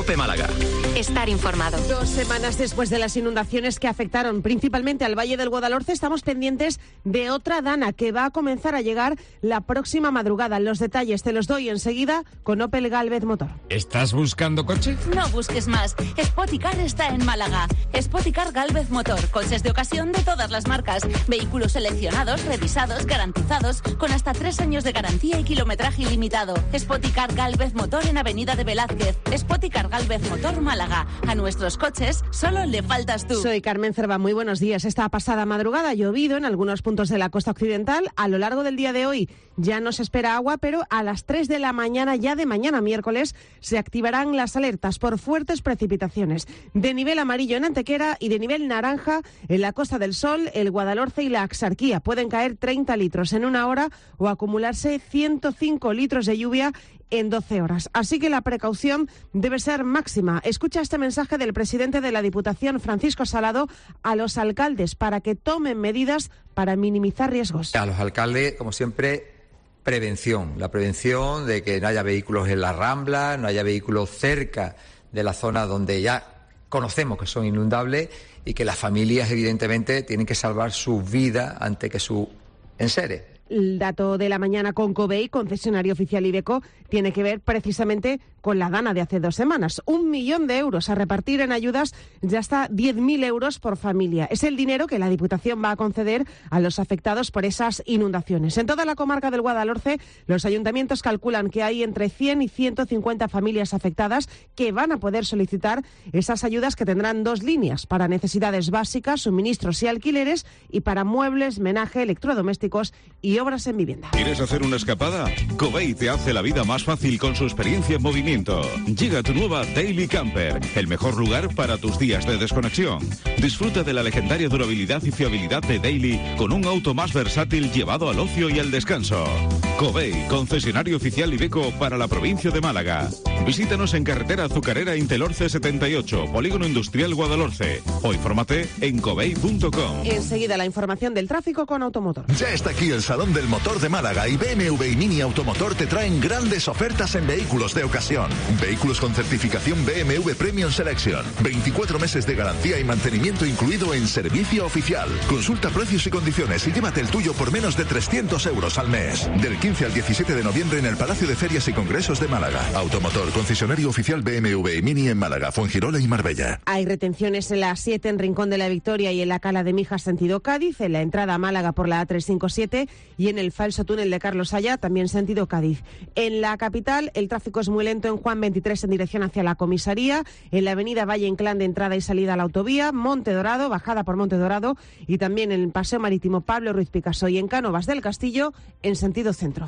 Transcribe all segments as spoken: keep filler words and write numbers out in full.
COPE Málaga. Estar informado. Dos semanas después de las inundaciones que afectaron principalmente al Valle del Guadalhorce, estamos pendientes de otra dana que va a comenzar a llegar la próxima madrugada. Los detalles te los doy enseguida con Opel Gálvez Motor. ¿Estás buscando coche? No busques más. Spoticar está en Málaga. Spoticar Gálvez Motor. Coches de ocasión de todas las marcas. Vehículos seleccionados, revisados, garantizados, con hasta tres años de garantía y kilometraje ilimitado. Spoticar Gálvez Motor en Avenida de Velázquez. Spoticar Gálvez Motor Málaga. A nuestros coches solo le faltas tú. Soy Carmen Cerva, muy buenos días. Esta pasada madrugada ha llovido en algunos puntos de la costa occidental. A lo largo del día de hoy ya no se espera agua, pero a las tres de la mañana, ya de mañana miércoles, se activarán las alertas por fuertes precipitaciones. De nivel amarillo en Antequera y de nivel naranja en la Costa del Sol, el Guadalhorce y la Axarquía. Pueden caer treinta litros en una hora o acumularse ciento cinco litros de lluvia en doce horas. Así que la precaución debe ser máxima. Escucha este mensaje del presidente de la Diputación, Francisco Salado, a los alcaldes para que tomen medidas para minimizar riesgos. A los alcaldes, como siempre, prevención. La prevención de que no haya vehículos en la Rambla, no haya vehículos cerca de la zona donde ya conocemos que son inundables y que las familias, evidentemente, tienen que salvar su vida antes que su enseres. El dato de la mañana con Covey, concesionario oficial Iveco, tiene que ver precisamente con la dana de hace dos semanas. Un millón de euros a repartir en ayudas de hasta diez mil euros por familia. Es el dinero que la Diputación va a conceder a los afectados por esas inundaciones. En toda la comarca del Guadalhorce, los ayuntamientos calculan que hay entre cien y ciento cincuenta familias afectadas que van a poder solicitar esas ayudas, que tendrán dos líneas: para necesidades básicas, suministros y alquileres, y para muebles, menaje, electrodomésticos y obras en vivienda. ¿Quieres hacer una escapada? Covey te hace la vida más fácil con su experiencia en movimiento. Llega tu nueva Daily Camper, el mejor lugar para tus días de desconexión. Disfruta de la legendaria durabilidad y fiabilidad de Daily con un auto más versátil llevado al ocio y al descanso. Covey, concesionario oficial Iveco para la provincia de Málaga. Visítanos en carretera Azucarera Intelorce setenta y ocho, Polígono Industrial Guadalhorce, o infórmate en covey punto com. Enseguida la información del tráfico con Automotor. Ya está aquí el Salón del Motor de Málaga y B M W y Mini Automotor te traen grandes ofertas en vehículos de ocasión. Vehículos con certificación B M W Premium Selection. veinticuatro meses de garantía y mantenimiento incluido en servicio oficial. Consulta precios y condiciones y llévate el tuyo por menos de trescientos euros al mes. Del quince al diecisiete de noviembre en el Palacio de Ferias y Congresos de Málaga. Automotor, concesionario oficial B M W y Mini en Málaga, Fuengirola y Marbella. Hay retenciones en la siete en Rincón de la Victoria y en la Cala de Mijas sentido Cádiz, en la entrada a Málaga por la A trescientos cincuenta y siete y en el falso túnel de Carlos Haya, también sentido Cádiz. En la capital el tráfico es muy lento en Juan veintitrés en dirección hacia la comisaría, en la avenida Valle Inclán de entrada y salida a la autovía, Monte Dorado, bajada por Monte Dorado, y también en el Paseo Marítimo Pablo Ruiz Picasso y en Cánovas del Castillo en sentido centro.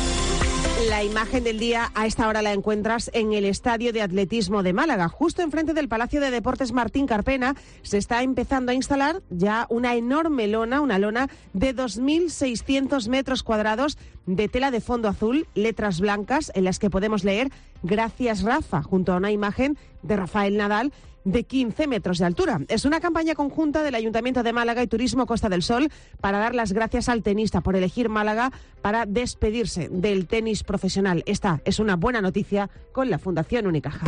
La imagen del día a esta hora la encuentras en el Estadio de Atletismo de Málaga. Justo enfrente del Palacio de Deportes Martín Carpena se está empezando a instalar ya una enorme lona, una lona de dos mil seiscientos metros cuadrados de tela de fondo azul, letras blancas en las que podemos leer "Gracias Rafa", junto a una imagen de Rafael Nadal de quince metros de altura. Es una campaña conjunta del Ayuntamiento de Málaga y Turismo Costa del Sol para dar las gracias al tenista por elegir Málaga para despedirse del tenis profesional. Esta es una buena noticia con la Fundación Unicaja.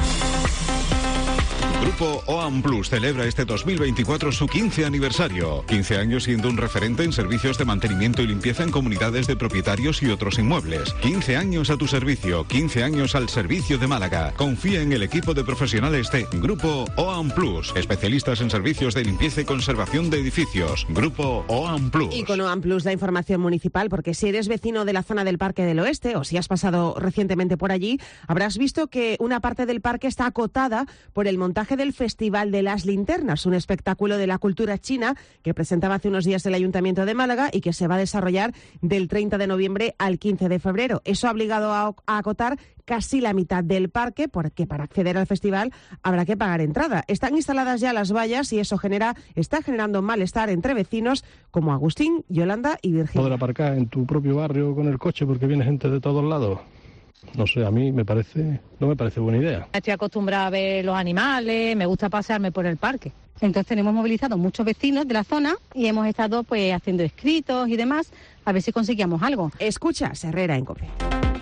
Grupo O A M Plus celebra este dos mil veinticuatro su quince aniversario. quince años siendo un referente en servicios de mantenimiento y limpieza en comunidades de propietarios y otros inmuebles. quince años a tu servicio, quince años al servicio de Málaga. Confía en el equipo de profesionales de Grupo O A M Plus, especialistas en servicios de limpieza y conservación de edificios. Grupo O A M Plus. Y con O A M Plus la información municipal, porque si eres vecino de la zona del Parque del Oeste o si has pasado recientemente por allí, habrás visto que una parte del parque está acotada por el montaje del Festival de las Linternas, un espectáculo de la cultura china que presentaba hace unos días el Ayuntamiento de Málaga y que se va a desarrollar del treinta de noviembre al quince de febrero. Eso ha obligado a, a acotar casi la mitad del parque, porque para acceder al festival habrá que pagar entrada. Están instaladas ya las vallas y eso genera, está generando malestar entre vecinos como Agustín, Yolanda y Virginia. Poder aparcar en tu propio barrio con el coche porque viene gente de todos lados. No sé, a mí me parece, no me parece buena idea. Estoy acostumbrada a ver los animales, me gusta pasearme por el parque. Entonces tenemos movilizado muchos vecinos de la zona y hemos estado pues haciendo escritos y demás a ver si conseguíamos algo. Escucha, Herrera en COPE.